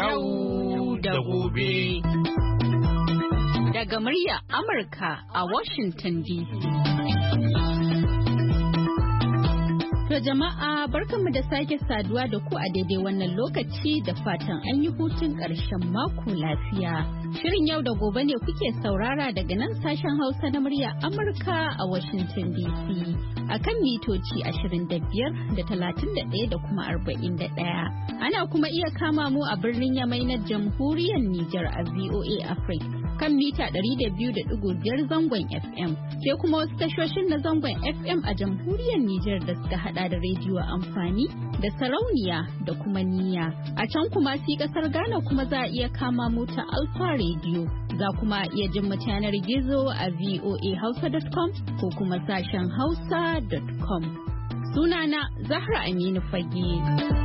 Yau da gobe. Daga murya Amurka a Washington DC. To jama'a barkanmu da sake saduwa da ku a daidai wannan lokaci da fatan an yi hutun ƙarshen mako lafiya. Shirin yau da gobe ne kuke saurara daga nan sashen Hausa na murya Amurka a Washington DC. A kan mitoci 25 da 31 da kuma 41. Ana kuma iya kama mu a birnin Yamai na Jamhuriyar Nijar a VOA Africa. Kan mita 200.5 zangon FM, sai kuma wasu tashoshin na zangon FM a jamhuriyar Nijar da suka hada da rediyo amfani da sarauniya da kuma niyya. A can kuma si kasar Ghana kuma za a iya kama mu ta Alfa Radio. Za kuma iya jin mu yanar gizo a voahausa.com ko kuma sashen hausa.com. Sunana Zahra Aminu Fage.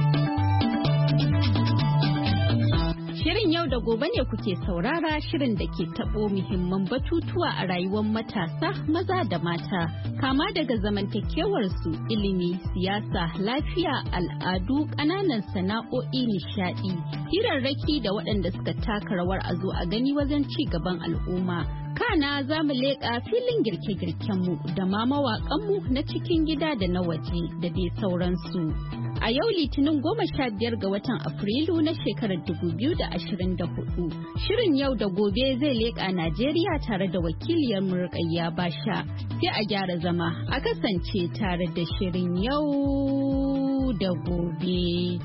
Shirin yau da gobe ne kuke saurara, shirin da ke taɓo muhimman batutuwa a rayuwar matasa maza da mata, kama daga zamantakewarsu, ilimi, siyasa, lafiya, al'adu, ƙananan sana'o'i, nishaɗi, hirarraki da waɗanda suka taka rawar a zo a gani wajen ci gaban al'umma. Kana za mu leƙa filin girke-girkenmu da ma mawaƙanmu na cikin gida da na waje da dai sauransu. A yau Litinin 15 ga watan Afrilu na shekarar 2024, shirin yau da gobe zai leƙa Najeriya tare da wakiliyar Murƙayya Basha. Sai a gyara zama a kasance tare da shirin yau da gobe.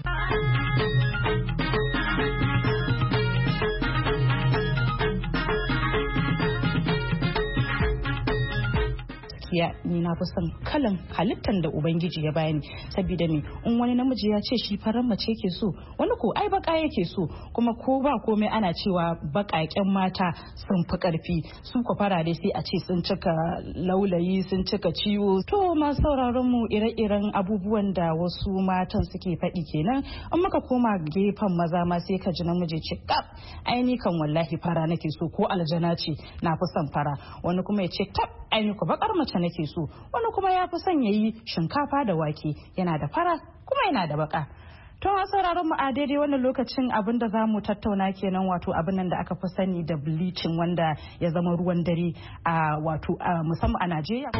Ni na fi son kalan halittar da Ubangiji ya bani, saboda me in wani namiji ya ce shi faran mace ke so, wani ko ai baka yake so, kuma ko ba komai ana cewa bakaken mata sun fi karfi, su ko farare sai a ce sun cika laulayi, sun cika ciwo. To ma sauraron mu ire-iren abubuwan da wasu matan suke faɗi kenan. In muka koma gefen maza ma sai ka ji namiji ce kap ai ni kan wallahi fara nake so, ko aljana ce na fi son fara, wani kuma ya ce kap ai ni ko bakar mace nake so, wani kuma ya fi son yayi shinkafa da wake, yana da fara kuma yana da baka. To a sauraron mu a daidai wannan lokacin abin da za mu tattauna kenan, wato abin nan da aka fi sani da bleaching, wanda ya zama ruwan dare a wato musamman a Najeriya.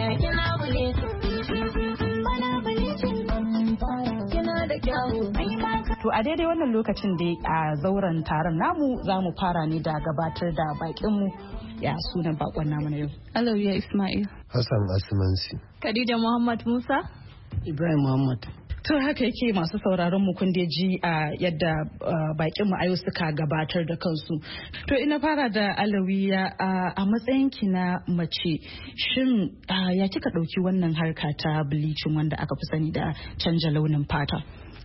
To a daidai wannan lokacin da a zauren taron namu za mu fara ne da gabatar da bakinmu. Ya sunan bakon namu na yau? Alawiya Ismail. Hassan Asimansi. Khadija Muhammad Musa. Ibrahim Muhammad. To haka yake masu sauraron mu kun ji a yadda bakin mu ayo suka gabatar da kansu. To ina fara da Alawiya, a matsayin ki na mace, shin ya kika dauki wannan harka ta bleaching wanda aka fi sani da canja launin fata?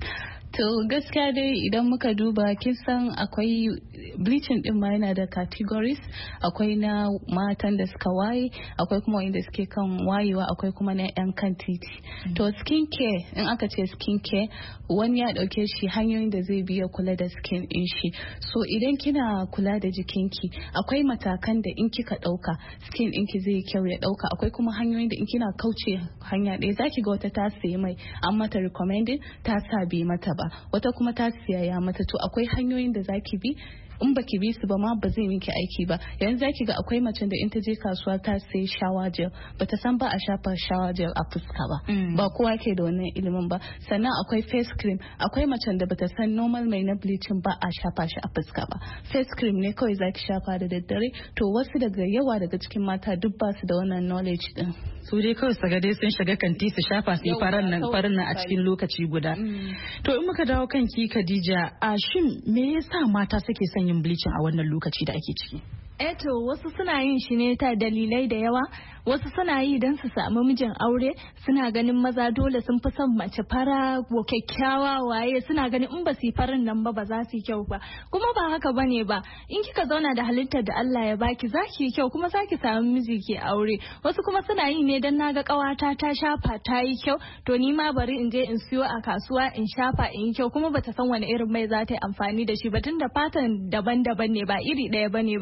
To gaskiya dai idan muka duba kin san akwai bleaching din ma yana da categories, akwai na matan da suka waye, akwai kuma wanda suke kan wayewa, akwai kuma na yan kan titi. To skin care, in aka ce skin care, wani ya dauke shi hanyoyin da zai biya kula da skin din shi. So idan kina kula da jikinki, akwai matakan da in kika dauka skin ɗinki zai kyau ya dauka, akwai kuma hanyoyin da in kina kauce hanya ɗaya zaki ga wata ta sayi mai an mata recommended ta sa bai mata ba, wata kuma ta siya ya mata. To akwai hanyoyin da zaki bi, in baki bi su ba ma ba zai miki aiki ba. Yanzu zaki ga akwai macen da in ta je kasuwa ta sai shower gel, bata san ba a shafa shower gel a fuska ba, ba kowa ke da wannan ilimin ba. Sannan akwai face cream, akwai macen da bata san normal mai na bleaching ba a shafa shi a fuska ba, face cream ne kawai zaki shafa da daddare. To wasu daga yawa daga cikin mata duk ba su da wannan knowledge din, su dai kawai su ga dai sun shiga kanti su shafa su yi farin nan a cikin lokaci guda. To in muka dawo kanki Khadija, shin me yasa mata suke son yin bleaching a wannan lokaci da ake ciki? To wasu suna yin shi ne ta dalilai da yawa. Wasu suna yi don su samu mijin aure, suna ganin maza dole sun fi son mace fara ko kyakkyawa waye, suna ganin in ba su yi farin nan ba za su yi kyau ba. Kuma ba haka bane ba, in kika zauna da halittar da Allah ya baki za ki yi kyau kuma za ki samu miji ke aure. Wasu kuma suna yi ne don naga kawata ta shafa ta yi kyau, to ni ma bari in je in siyo a kasuwa in shafa in yi kyau, kuma bata san wani irin mai za ta yi amfani da shi ba, tunda fatan daban-daban ne ba iri ɗaya bane ba.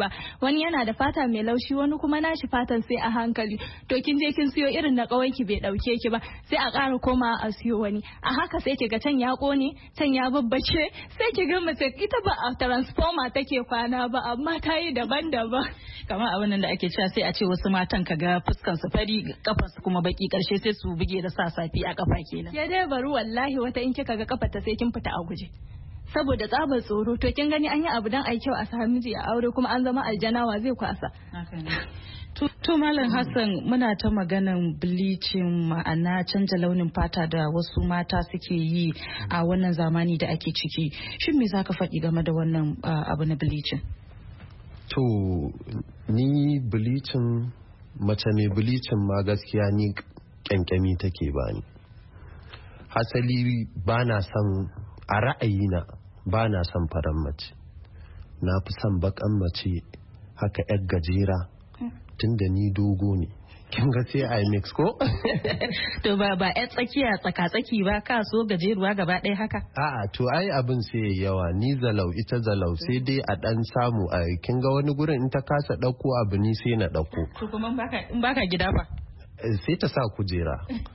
wani yana da fata mai laushi wani kuma nashi fatan sai a hankali. To kin je kin siyo irin na ƙawanki bai ɗauke ki ba sai a ƙara koma a siyo wani. A haka sai ki ga can ya ƙone can ya babbace sai ki ga mace ita ba a transformer take kwana ba amma ta yi daban-daban. Kamar abin da ake cewa sai a ce wasu matan kaga fuskan su fari kafar su kuma baki karshe sai su buge da sa safi a kafa kenan. Ya dai bari wallahi wata in kika ga kafar ta sai kin fita a guje. Saboda tsabar tsoro to kin gani an yi abu dan ai kyau a sami miji a aure kuma an zama aljanawa zai kwasa. To Malam Hassan muna ta maganan bleaching ma'ana canja launin fata da wasu mata suke yi a wannan zamani da ake ciki. Shin me zaka faɗi game da wannan abu na bleaching? To ni bleaching mace mai bleaching ma gaskiya ni kyankyami take bani. Hasali bana son a ra'ayina bana son faran mace. Na fi son bakan mace haka yar gajera. Tunda ni dogo ne kin ga sai I mix ko to ba yar tsakiya tsaka-tsaki ba ka so gajeruwa gaba ɗaya haka a'a to ai abin sai yawa ni zalau ita zalau sai dai a dan samu a kin ga wani gurin in ta kasa dauko abu ni sai na dauko to kuma in baka gida fa sai ta sa kujera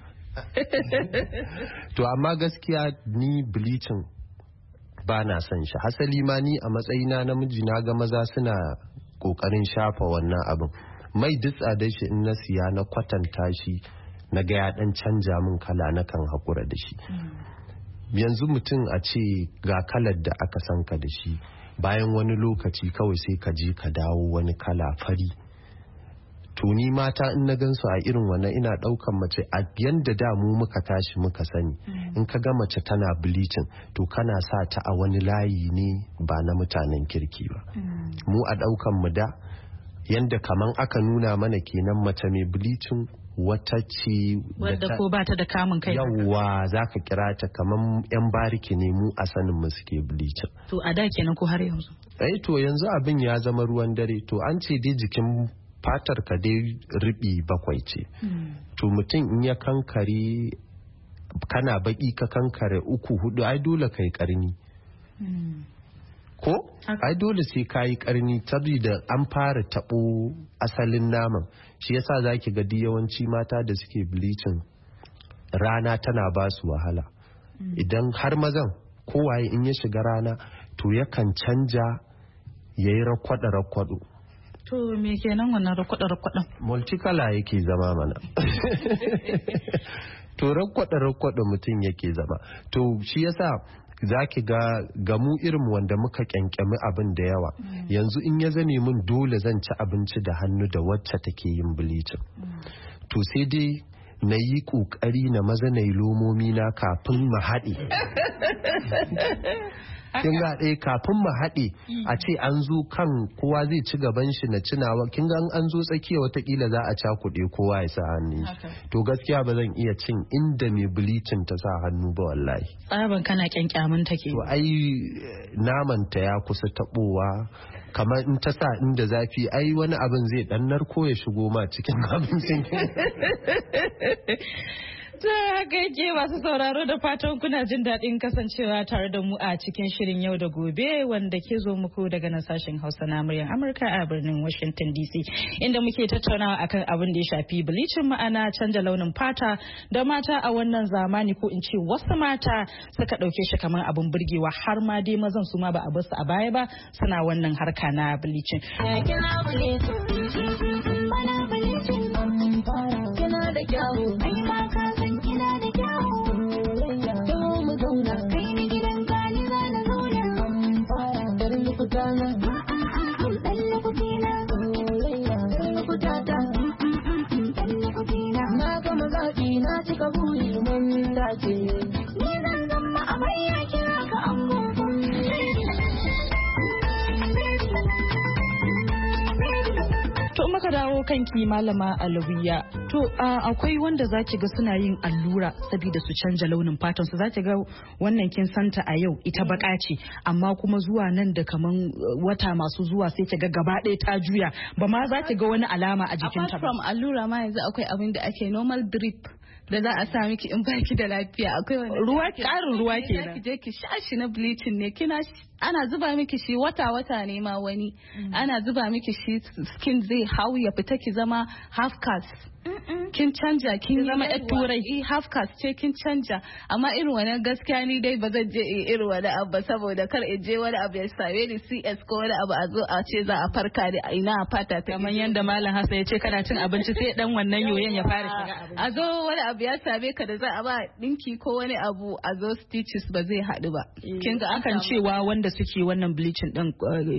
to amma gaskiya ni bleaching ba na son shi hasali ma ni a matsayina namiji na ga maza suna kokarin shafa wannan abin mai duk tsadar shi in na siya na kwatanta shi na ga ya dan canja min kala na kan hakura da shi yanzu mutum a ce ga kalar da aka san ka da shi bayan wani lokaci kawai sai ka je ka dawo wani kala fari to ni mata in na gansu a irin wannan ina daukan mace a yanda da mu muka tashi muka sani in ka ga mace tana bleaching to kana sa ta a wani layi ne ba na mutanen kirki ba mu a daukan mu da yanda kaman aka nuna mana kenan mace mai bleaching wata ce wadda ko ba ta da kamun kai yawa zaka kira ta kaman yan bariki ne mu a sanin mu suke bleaching to a da kenan ko har yanzu to yanzu abin ya zama ruwan dare to an ce dai jikin fatar ka dai riɓi 7 ce to mutum in ya kankare kana baki ka kankare 3-4 ai dole kai karni ko ai dole sai kayi karni saboda an fara tabo asalin naman shi yasa zaki ga yawanci mata da suke bleaching rana tana ba su wahala idan har mazan kowaye in ya shiga rana to yakan canja yayi rakwado to me kenan wannan rakwada multicolor yake zama mana to rakwada mutum yake zama to shi yasa zaki ga gamu irin wanda muka kyankyami abin da yawa yanzu in ya zane min dole zan ci abinci da hannu da wacce take yin bleaching to sai dai na yi kokari na maza na yi lomomi na kafin mu haɗe kin ga ɗaya kafin mu haɗe a ce an zo kan kowa zai ci gaban shi na cinawa kin ga an zo tsakiya watakila za a cakuɗe kowa ya sa hannu to gaskiya ba zan iya cin inda mai bleaching ta sa hannu ba wallahi tsaban kana kyankyamin take to ai naman ta ya kusa taɓowa kamar in ta sa inda zafi ai wani abin zai dan narko ya shigo ma cikin abincin ta haka yake masu sauraro da fatan kuna jin daɗin kasancewa tare da mu a cikin shirin yau da gobe wanda ke zo muku daga nan sashen Hausa na muryar Amurka a birnin Washington DC inda muke tattaunawa akan abin da ya shafi bleaching ma'ana canja launin fata da mata a wannan zamani ko in ce wasu mata suka ɗauke shi kamar abin burgewa har ma dai mazan su ma ba a basu a baya ba suna wannan harka na bleaching. Kina da kyawu muka dawo kanki malama Alawiya to akwai wanda zaki ga suna yin allura saboda su canja launin fatan su zaki ga wannan kin santa a yau ita baka ce amma kuma zuwa nan da kaman wata masu zuwa sai ki ga gaba ɗaya ta juya ba ma zaki ga wani alama a jikinta ba apart from allura ma yanzu akwai abin da ake normal drip da za a sa miki in baki da lafiya. Akwai wani ruwa, ƙarin ruwa kenan. Ki je ki sha shi na bleaching ne, ana zuba miki shi wata ne ma wani. Ana zuba miki shi skin zai hau ya fita ki zama half caste. Kin canja, kin zama yar turai. Half caste ce kin canja. Amma irin wani gaskiya ni dai ba zan je irin wani abu ba, saboda kar in je wani abu ya same ni CS ko wani abu a zo a ce za a farka da ina a fata ta. Kamar yanda Malam Hassan ya ce kana cin abinci sai dan wannan yoyon ya fara shiga abinci. A zo wani abu ya same ka da za a ba dinki ko wani abu a zo stitches ba zai haɗu ba. Kin ga akan cewa wanda suke wannan bleaching din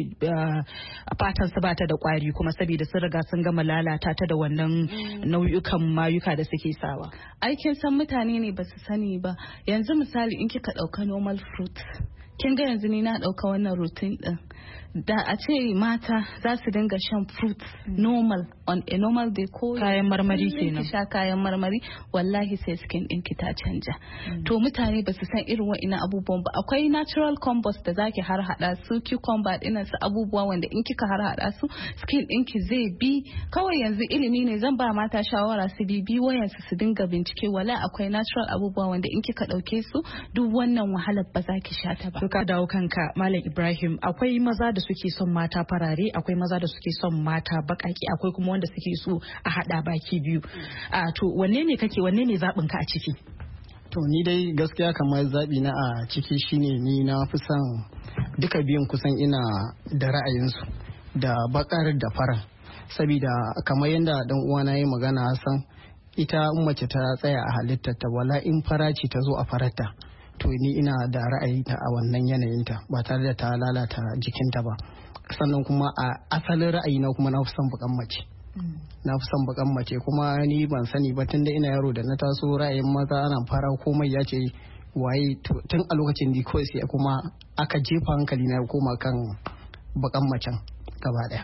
fatan su bata da kwari kuma saboda sun riga sun gama lalata ta da wannan nau'ukan mayuka da suke sawa. Aikin san mutane ne ba su sani ba. Yanzu misali in kika ɗauka normal fruit, kin ga yanzu ni na ɗauka wannan routine din. Da a ce mata za su dinga shan fruit normal on a normal day ko kayan marmari kenan, ki sha kayan marmari, wallahi sai skin ɗinki ta canja. To mutane ba su san irin wa'ina abubuwan ba. Akwai natural compost da zaki har hada su, cucumber dinnan su abubuwa wanda in kika har hada su skin ɗinki zai bi. Kawai yanzu ilimi ne, zan ba mata shawara su bibi wayan su dinga bincike, wala akwai natural abubuwa wanda in kika dauke su duk wannan wahalar ba za ki sha ta ba. To ka dawo kanka Malam Ibrahim, akwai maza da suke son mata farare, akwai maza da suke son mata bakaki, akwai kuma wanda suke so a hada baki biyu. To wanne ne zaɓin ka a ciki? To ni dai gaskiya kamar zaɓi na a ciki shine ni na fi son duka biyun kusan ina da ra'ayinsu, da bakar da fara. Sabida kamar yadda dan uwana ya magana Hassan, ita in mace ta tsaya a halittarta, wala in fara ce ta zo a fararta, to ni ina da ra'ayinta a wannan yanayinta ba tare da ta lalata jikinta ba. Sannan kuma a asalin ra'ayina kuma na fi son bakan mace. Na fi son bakan mace kuma ni ban sani ba tun da ina yaro da na taso ra'ayin maza ana fara komai ya ce waye, tun a lokacin da kawai sai kuma aka jefa hankali na koma kan bakan macen gaba daya.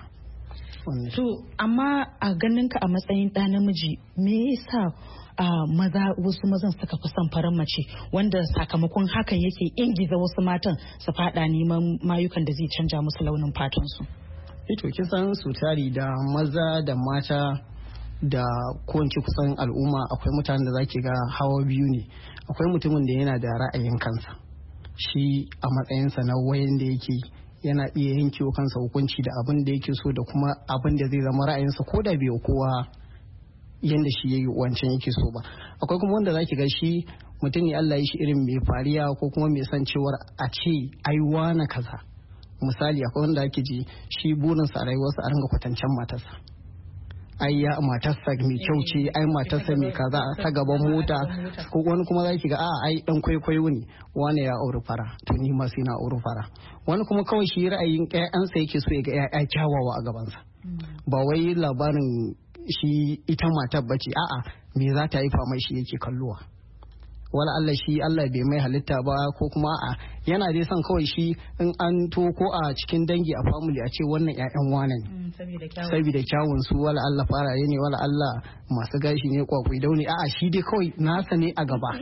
To amma a ganin ka a matsayin ɗa namiji, me yasa wasu mazan suka fi son farar mace, wanda sakamakon hakan yake ingiza wasu matan su fada neman mayukan da zai canja musu launin fatan su? To kisan su tari da maza da mata da kowace kusan al'umma akwai mutanen da zaki ga hawa biyu ne. Akwai mutumin da yana da ra'ayin kansa, shi a matsayinsa na wayan da yake yana iya yankewa kansa hukunci da abin da yake so da kuma abin da zai zama ra'ayinsa ko da bai kowa yanda shi yayi wancan yake so ba. Akwai kuma wanda zaki ga shi mutum ne Allah ya shi irin mai fariya ko kuma mai son cewar a ce ai wani kaza. Misali akwai wanda ake ji shi burinsa a rayuwarsa a ringa kwatancen matarsa, ai ya matarsa mai kyau ce, ai matarsa mai kaza ta gaban mota. Ko wani kuma zaki ga ai dan kwaikwayo ne, wani ya auri fara to ni ma sai na auri fara. Wani kuma kawai shi ra'ayin ƴaƴansa yake so ya ga ƴaƴa kyawawa a gabansa, ba wai labarin shi ita matar bace, me za ta haifa mai shi yake kalluwa. Wala Allah shi Allah bai mai halitta ba, ko kuma yana dai son kawai shi in an to ko a cikin dangi a family a ce wannan ƴaƴan wane ne saboda kyawun su, wala Allah faraye ne, wala Allah masu gashi ne, kwakwai dauni, shi dai kawai nasa ne a gaba.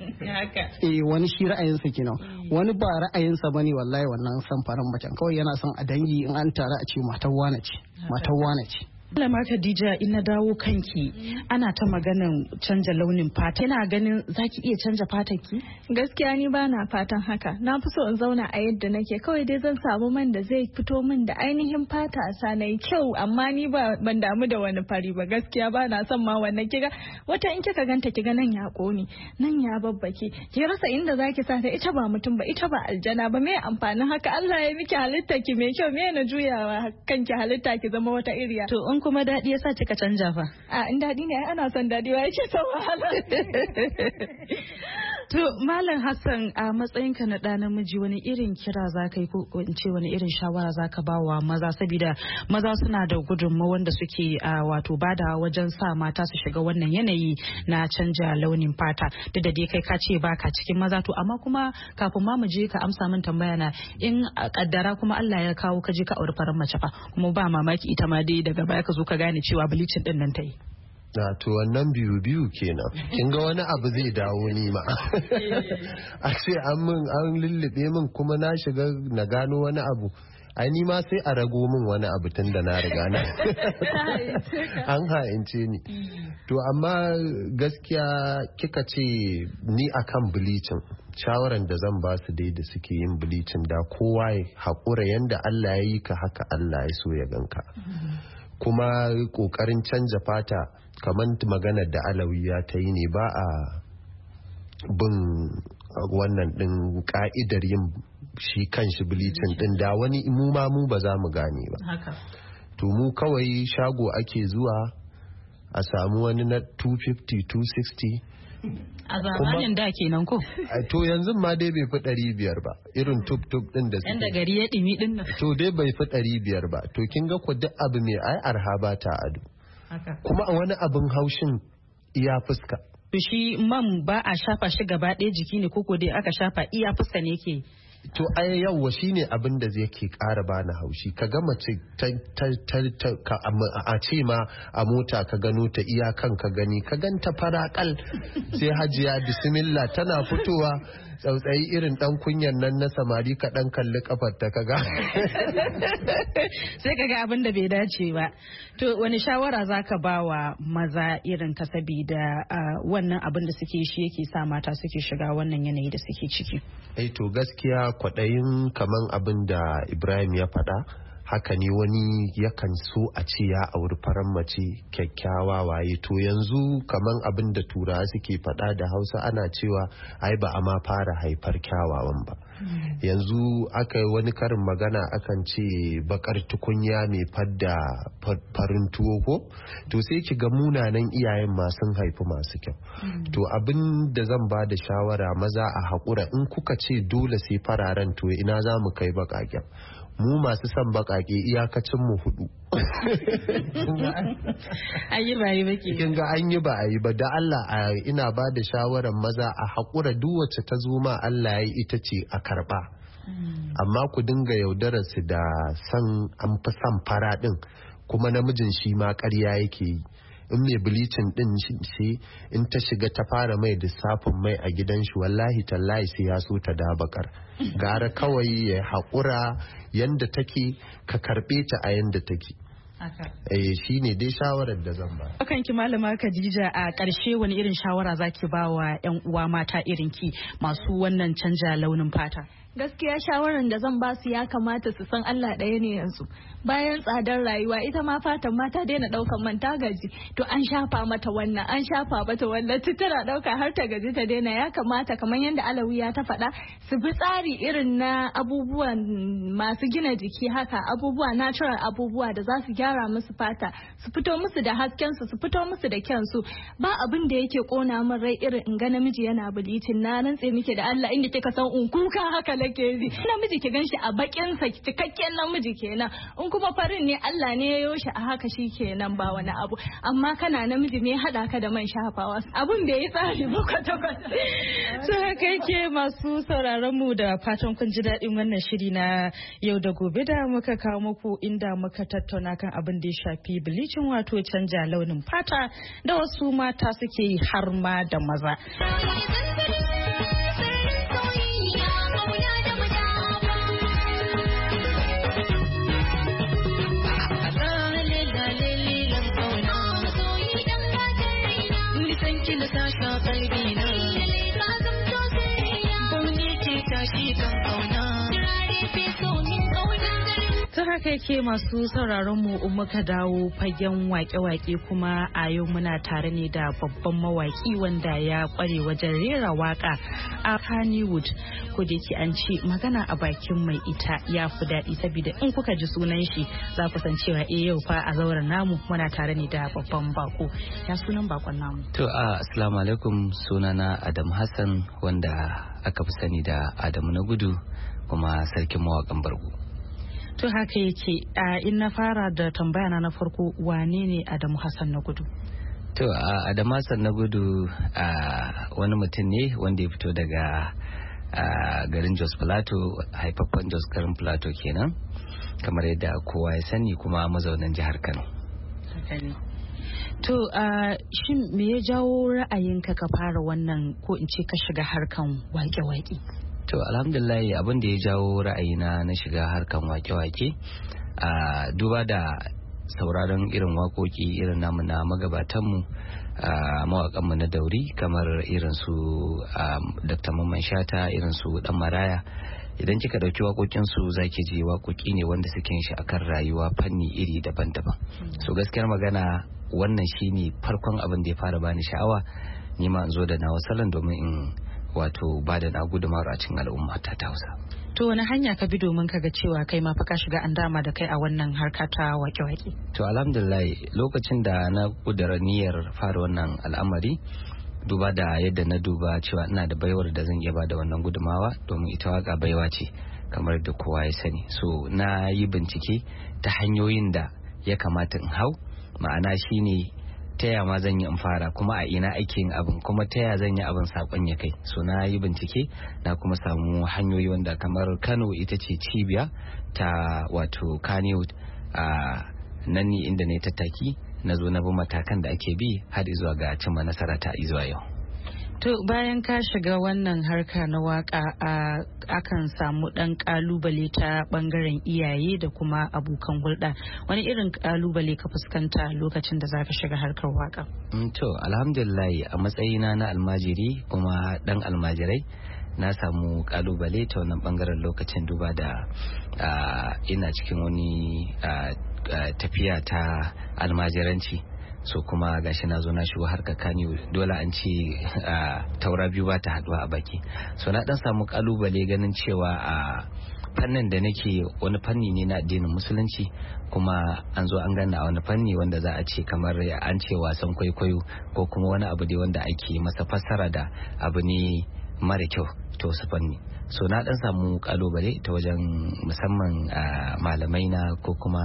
Wani shi ra'ayinsa kenan, wani ba ra'ayinsa bane wallahi wannan san faran macen, kawai yana son a dangi in an tare a ce matar wane ce, matar wane ce. Malama Khadija, in na dawo kanki, ana ta maganan canja launin fata. Kina ganin zaki iya canja fatarki? Gaskiya ni ba na fatan haka. Na fi so in zauna a yadda nake. Kawai dai zan samu man da zai fito min da ainihin fata sa na yi kyau, amma ni ban damu da wani fari ba. Gaskiya ba na son ma wannan. Kiga wata in kika ganta kiga nan ya kone, nan ya babbake. Ki rasa inda zaki sa ta, ita ba mutum ba, ita ba aljana ba. Me amfanin haka? Allah ya miki halitta ki mai kyau, me na juyawa kanki halitta ki zama wata iriya. To kuma daɗi yasa kika canja fa? In daɗi ne ana son daɗi, wa yake son wahala. To Malam Hassan, a matsayinka na ɗa namiji, wani irin kira za ka yi ko in ce wani irin shawara za ka ba wa maza, saboda maza suna da gudunmawa wanda suke wato bada wajen sa mata su shiga wannan yanayi na canja launin fata. Duk da dai kai ka ce baka cikin maza, to amma kuma kafin ma mu je ka amsa min tambaya na, in kaddara kuma Allah ya kawo ka je ka auri farar mace fa, kuma ba mamaki ita ma dai daga baya ka zo ka gane cewa bleaching din nan ta yi. To wannan biyu kenan, kin ga wani abu zai dawo ni ma a ce an lullube min kuma na shiga na gano wani abu. ai ni ma sai a rago min wani abu tun da na riga na an ha'ince ni. To amma gaskiya kika ce ni akan bleaching shawaran da zan ba su dai da suke yin bleaching da kowa ya haƙura yanda Allah ya yi ka haka Allah ya so ya ganka. Kuma ƙoƙarin canja fata kamar maganar da Alawiya ta yi ne ba a bin wannan ɗin ka'idar yin shi kan shi bleaching ɗin da wani mu ba za mu gane ba. To mu kawai shago ake zuwa a samu wani na 250 260 a zamanin da kenan ko to yanzu ma dai bai fi 500 ba irin tub din da suke da gari ya dimi din nan to dai bai fi 500 ba to kin ga ku duk abu mai ai arha ba ta ado kuma a wani abin haushin iya fuska to shi man ba a shafa shi gaba ɗaya jiki ne koko dai aka shafa iya fuska ne ke to ai yawa shine abin da zai ke ƙara bani haushi ka ga mace a ce ma a mota ka gano ta iyakan ka gani ka ganta farakal sai hajiya bismillah tana fitowa tsautsayi irin dan kunyan nan na samari ka dan kalli kafar ta kaga sai kaga abin da bai dace ba. To wani shawara zaka ba wa maza irin ka sabida wannan abin da suke shi yake sa mata suke shiga wannan yanayi da suke ciki? To gaskiya kwaɗayin kaman abin da Ibrahim ya faɗa haka ne wani yakan so a ce ya auri faran mace kyakkyawa waye to yanzu kaman abin da turawa suke faɗa da Hausa ana cewa ai ba a ma fara haifar kyawawan ba. Yanzu aka wani karin magana akan ce bakar tukunya mai fadda farin tuwo ko to sai ki ga munanan iyayen masu haifi masu kyau. To abin da zan ba da shawara maza a haƙura in kuka ce dole sai fararen to ina za mu kai baƙaƙen. Mu masu son baƙaƙe iyakacin mu 4. Ayi ba yi ba ke. Kin ga an yi ba a yi ba da Allah ina ba da shawarar maza a haƙura duk wacce ta zo ma Allah ya ita ce a karɓa. Amma ku dinga yaudarar su da san an fi son fara ɗin kuma namijin shi ma ƙarya yake yi. In mai bilicin din shi in ta shiga ta fara mai lissafin mai a gidan shi wallahi tallahi sai ya so ta dabakar gara kawai ya haƙura yanda take ka karɓe ta a yanda take. Shi ne dai shawarar da zan ba. Akan ki malama Khadija a ƙarshe wani irin shawara zaki ba wa 'yan uwa mata irin ki masu wannan canja launin fata? Gaskiya shawaran da zan ba su ya kamata su san Allah ɗaya ne yanzu. Bayan tsadar rayuwa ita ma fatan mata daina ɗaukan man ta gaji to an shafa mata wannan an shafa mata wannan tana ɗauka har ta gaji ta daina ya kamata kamar yadda Alawiya ta faɗa su bi tsari irin na abubuwan masu gina jiki haka abubuwa natural abubuwa da za su gyara musu fata su fito musu da hasken su fito musu da kyansu ba abin da yake kona min rai irin in ga namiji yana bilicin na rantse miki da Allah inda kika san in kuka haka nake ji namiji ki ganshi a bakin sa cikakken namiji kenan in kuma farin ne Allah ne ya yo shi a haka shi kenan ba wani abu amma kana namiji ne hada ka da man shafawa abun da ya tsari ba kwata kwata. To haka yake masu sauraron mu da fatan kun ji daɗin wannan shiri na yau da gobe da muka kawo muku inda muka tattauna kan abin da ya shafi bleaching wato canja launin fata da wasu mata suke yi har ma da maza. Ta haka yake masu sauraron mu muka dawo fagen wake-wake kuma a yau muna tare ne da babban mawaki wanda ya kware wajen rera waka a Kannywood ko da yake an ce magana a bakin mai ita ya fi daɗi saboda in kuka ji sunan shi za ku san cewa yau fa a zauren namu muna tare ne da babban bako. Ya sunan bakon namu? To assalamu alaikum, sunana Adam Hassan wanda aka fi sani da Adamu na Gudu kuma sarkin mawakan Bargo. To haka yake in na fara da tambaya na farko wane ne Adamu Hassan na Gudu? To Adamu Hassan na Gudu wani mutum ne wanda ya fito daga garin Jos Plateau, haifaffen Jos garin Plateau kenan kamar yadda kowa ya sani kuma mazaunan jihar Kano. To shin me ya jawo ra'ayinka ka fara wannan ko in ce ka shiga harkan waƙe-waƙe? To alhamdulillah abin da ya jawo ra'ayina na shiga harkan wake-wake duba da sauraron irin waƙoƙi irin namu na magabatanmu mawaƙanmu na dauri kamar irin su Dr. Mamman Shata, irin su Dan Maraya. Idan kika dauki waƙoƙinsu zaki ji waƙoƙi ne wanda suke shi akan rayuwa fanni iri daban-daban. So gaskiyar magana wannan shine farkon abin da ya fara bani sha'awa ni ma in zo da nawa salon domin in wato ba da na gudumar a cikin al'umma ta Hausa. To wani hanya ka bi domin ka ga cewa kai ma fa ka shiga an dama da kai a wannan harka ta wake-wake? To alhamdulillah lokacin da na kudura niyyar fara wannan al'amari duba da yadda na duba cewa ina da baiwar da zan iya ba da wannan gudumawa domin ita waka baiwa ce kamar da kowa ya sani. So na yi bincike ta hanyoyin da ya kamata in hau, ma'ana shine ta yaya ma zan yi in fara, kuma a ina ake yin abin, kuma ta yaya zan yi abin sakon ya kai. So na yi bincike na kuma samu hanyoyi wanda kamar Kano ita ce cibiya ta wato Kannywood nan ne inda ne tattaki na zo na bi matakan da ake bi har zuwa ga cimma nasara ta zuwa yau. To bayan ka shiga wannan harka na waka akan samu dan kalubale ta bangaren iyaye da kuma abokan hulɗa. Wani irin kalubale ka fuskanta lokacin da zaka shiga harkar waka? To alhamdulillah a matsayina na almajiri kuma dan almajirai na samu kalubale ta wannan bangaren lokacin duba da ina cikin wani tafiya ta almajiranci. So kuma gashi na zo na shigo harkar Kano, dole an ce taura biyu ba ta haduwa a baki. So na dan samu kalubale ganin cewa a fannin da nake wani fanni ne na addinin musulunci, kuma an zo an gana a wani fanni wanda za a ce kamar an ce wasan kwaikwayo ko kuma wani abu dai wanda ake masa fassara da abu ne mara kyau ta wasu fanni. So na dan samu kalubale ta wajen musamman malamai na ko kuma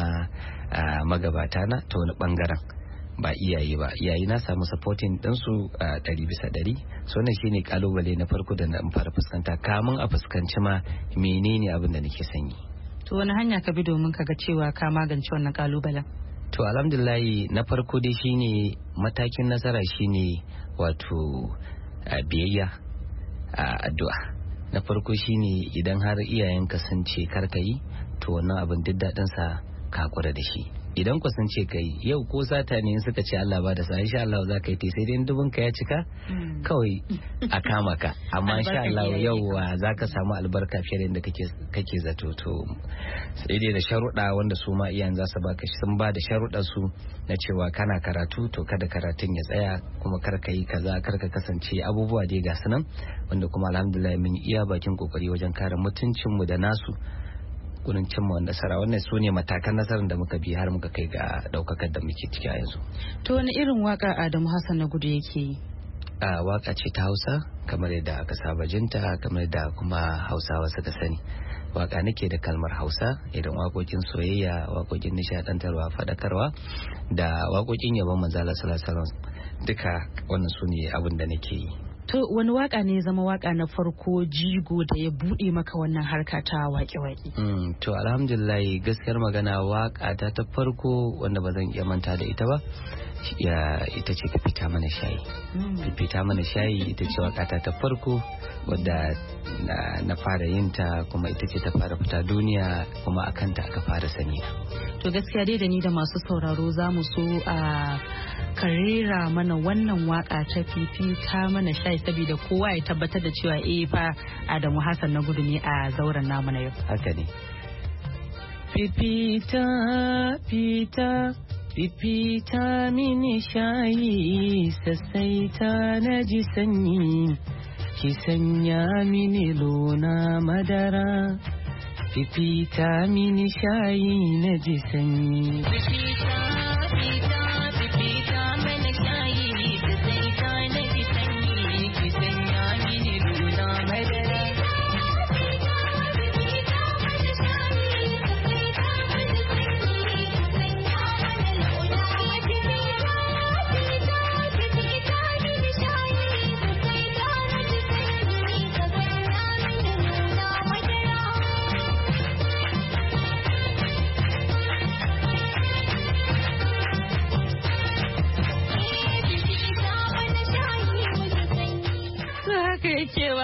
magabata na ta wani bangaren, ba iyaye ba. Iyaye na samu supporting ɗinsu 100%. So wannan shine kalubale na farko da na fara fuskanta kamun a fuskanci ma menene abin da nake sanyi. To wani hanya ka bi domin ka ga cewa ka magance wannan kalubalen? To alhamdulillah na farko dai shine matakin nasara shine wato biyayya addu'a. Na farko shine idan har iyayenka sun ce karka yi to wannan abin duk daɗin sa ka hakura da shi. Idan ku sun ce kai yau ko sata ne suka ce Allah ba da sa insha Allah za ka yi sai dai dubun ka ya cika kawai a kama ka, amma insha Allah yauwa za ka samu albarka fiye da kake zato. To sai dai da sharuɗa wanda su ma iyayen za su baka sun ba da sharuɗa su na cewa kana karatu to kada karatun ya tsaya, kuma kar ka yi kaza, kar ka kasance abubuwa dai ga su nan wanda kuma alhamdulillah mun iya bakin kokari wajen kare mutuncin mu da nasu gurin cimma nasara. Wannan su ne matakan nasarar da muka bi har muka kai ga daukakar da muke ciki a yanzu. To wani irin waka Adamu Hassan na Gudu yake yi? Waka ce ta Hausa kamar yadda aka saba jinta, kamar yadda kuma Hausawa suka sani. Waka nake da kalmar Hausa, idan waƙoƙin soyayya, waƙoƙin nishadantarwa, faɗakarwa da waƙoƙin yabon manzo Allah sallallahu alaihi wasallam, duka wannan su ne abin da nake yi. To wani waka ne zama waka na farko jigo da ya bude maka wannan harka ta waƙe-waƙe? To alhamdulillah gaskiyar magana waka ta farko wanda ba zan iya manta da ita ba ita ce Fifita Mana Shayi. Fifita Mana Shayi ita ce waka ta farko wadda na fara yin ta, kuma ita ce ta fara fita duniya, kuma akan ta aka fara sani. To gaskiya dai da ni da masu sauraro za mu so a karera mana wannan waka ta Fifita Mana Shayi saboda kowa ya tabbatar da cewa fa Adamu Hassan na Gudu ne a zauren namu na yau. Haka ne. Fifita mini shayi sassaita na ji sanyi, ki sanya mini lona madara. Fifita mini shayi na ji sanyi.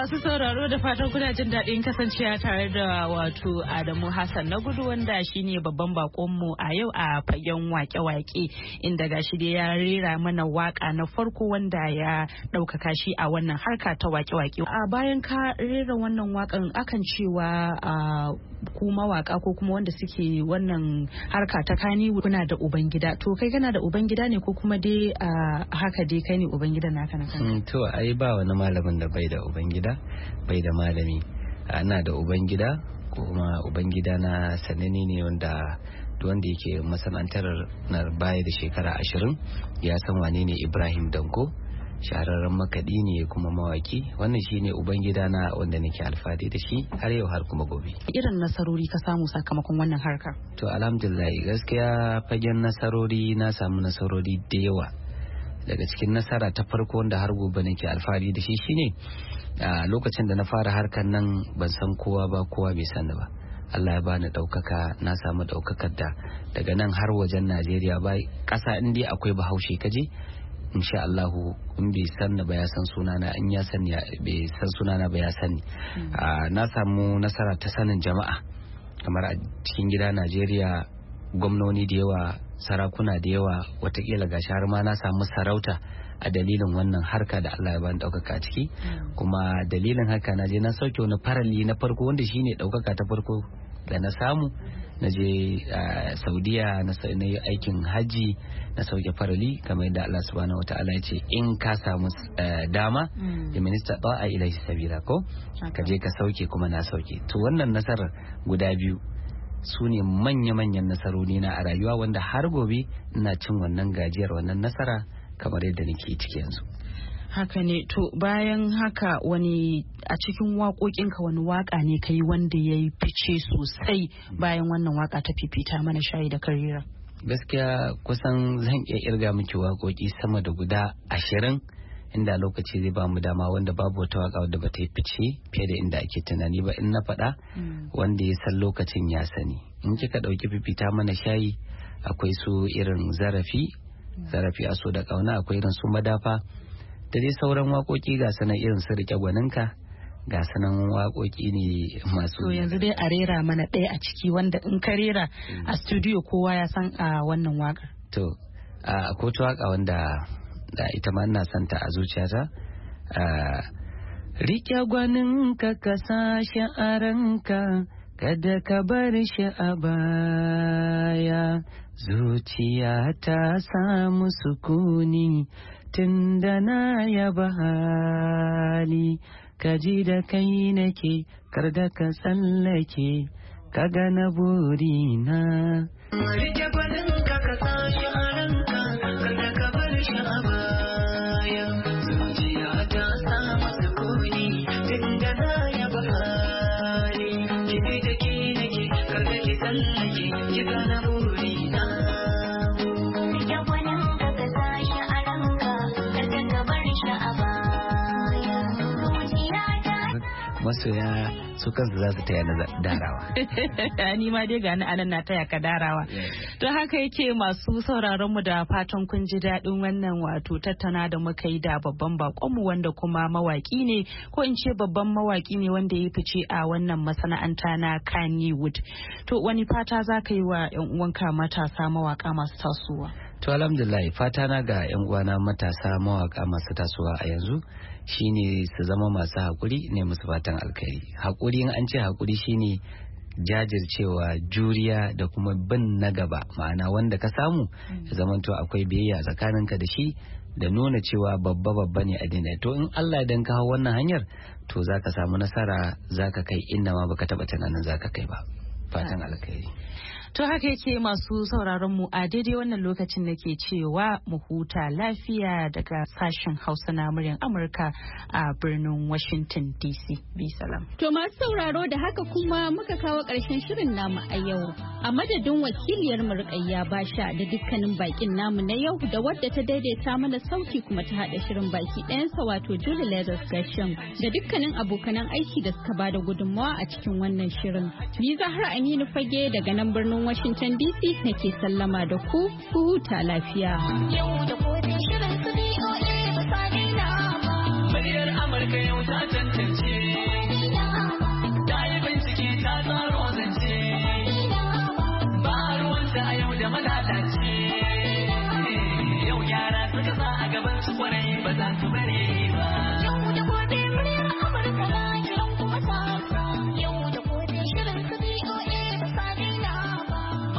masu sauraro da fatan kuna jin daɗin kasancewa tare da wato Adamu Hassan na gudu wanda shine babban bakonmu a yau a fagen wake-wake inda gashi dai ya rera mana waka na farko wanda ya ɗaukaka shi a wannan harka ta wake-wake. A bayan ka rera wannan wakan akan cewa ku mawaka ko kuma wanda suke wannan harka ta kani kuna da ubangida, to kai kana da ubangida ne ko kuma dai haka dai kai ne ubangida naka na kanka? To ai ba wani malamin da bai da ubangida bai da malami. Ana da ubangida kuma ubangida na sanani ne wanda yake masana'antar na baya da shekara 20 ya san wane ne Ibrahim Danko, shahararren makaɗi ne kuma mawaki. Wannan shine ubangida na wanda nake alfahari da shi har yau har kuma gobe. Irin nasarori ka samu sakamakon wannan harka? To alhamdulillah gaskiya fagen nasarori na samu nasarori da yawa. Daga cikin nasara ta farko wanda har gobe nake alfahari da shi shine a lokacin da na fara harkar nan ban san kowa ba, kowa bai sani ba. Allah ya bani ɗaukaka, na samu ɗaukakar da daga nan har wajen Najeriya ba ƙasa in dai akwai Bahaushe kaje insha Allahu in bai sanni ba ya san sunana, in ya sani bai san sunana ba ya sani. Na samu nasara ta sanin jama'a kamar a cikin gida Najeriya, gwamnoni da yawa, sarakuna da yawa, watakila gashi har ma na samu sarauta a dalilin wannan harka da Allah ya bani ɗaukaka ciki. Kuma dalilin haka na je na sauke wani farali na farko wanda shine ɗaukaka ta farko da na samu. Na je Saudiya na yi aikin hajji na sauke farali kamar yadda Allah subhanahu wataala ya ce in ka samu dama da minista ba'a ilaihi sabila ko ka je ka sauke, kuma na sauke. To wannan nasarar guda biyu su ne manya-manyan nasarori na a rayuwa wanda har gobe ina cin wannan gajiyar wannan nasara kamar yadda nake ciki yanzu. Haka ne. To bayan haka wani a cikin waƙoƙinka wani waƙa ne kai wanda ya yi fice sosai bayan wannan waƙa ta fifita mana shayi da karira? Gaskiya kusan zan iya irga miki waƙoƙi sama da guda 20 inda lokaci zai ba mu dama wanda babu wata waƙa wadda ba ta yi fice fiye da inda ake tunani ba. In na faɗa wanda ya san lokacin ya sani. In kika ɗauki fifita mana shayi akwai su irin zarafi aso da ƙauna, akwai irin su madafa da dai sauran waƙoƙi ga sanan irin su rike gwaninka, ga sanan waƙoƙi ne masu. To yanzu dai a rera mana ɗaya a ciki wanda in ka rera a studio kowa ya san a wannan waƙar. To akwai ta waƙa wanda da ita ma ina son ta a zuciyata. Rike gwaninka ka sa shi a ranka, kada ka bar shi a baya, zuciya ta samu sukuni tunda na yaba hali, ka ji da kai nake kar da ka tsallake, ka ga na burina. Rike gwaninka ka sa shi a ranka, kada ka bar shi a baya, zuciya ta samu sukuni tunda na yaba hali, ki da ke nake kar da ki tsallake, ki ga na burina. Masoya su kansu za su taya na darawa. Ni ma dai gani anan na taya ka darawa. To haka yake masu sauraron mu da fatan kun ji daɗin wannan wato tattauna da muka yi da babban bakonmu wanda kuma mawaki ne, ko in ce babban mawaki ne wanda ya fice a wannan masana'anta na Kannywood. To wani fata za ka yi wa 'yan uwanka matasa mawaka masu tasowa? To alhamdulillah fata na ga 'yan uwana matasa mawaka masu tasowa a yanzu shine su zama masu haƙuri, ne musu fatan alkhairi. Haƙuri in an ce haƙuri shine jajircewa, juriya da kuma bin na gaba, ma'ana wanda ka samu ya zamanto akwai biyayya tsakaninka da shi da nuna cewa babba ne a dina. To in Allah dan ka hau wannan hanyar to zaka samu nasara, zaka kai inda ma baka taba tunanin zaka kai ba. Fatan alkhairi. To haka yake masu sauraron mu a daidai wannan lokacin da ke cewa mu huta lafiya daga sashen Hausa na muryar Amurka a birnin Washington DC. Bi salam. To masu sauraro da haka kuma muka kawo ƙarshen shirin namu a yau. A madadin wakiliyar Murƙayya Basha da dukkanin bakin namu na yau da wadda ta daidaita mana sauti kuma ta haɗa shirin baki ɗayansa wato Julie Leathers Gresham da dukkanin abokanan aiki da suka bada gudunmawa a cikin wannan shirin. Ni Zahra Aminu Fage daga nan birnin Washington DC nake sallama da ku huta lafiya. Yau da gobe shirin su BOA ba sa daina ba. Muryar Amurka yau ta tantance. su bane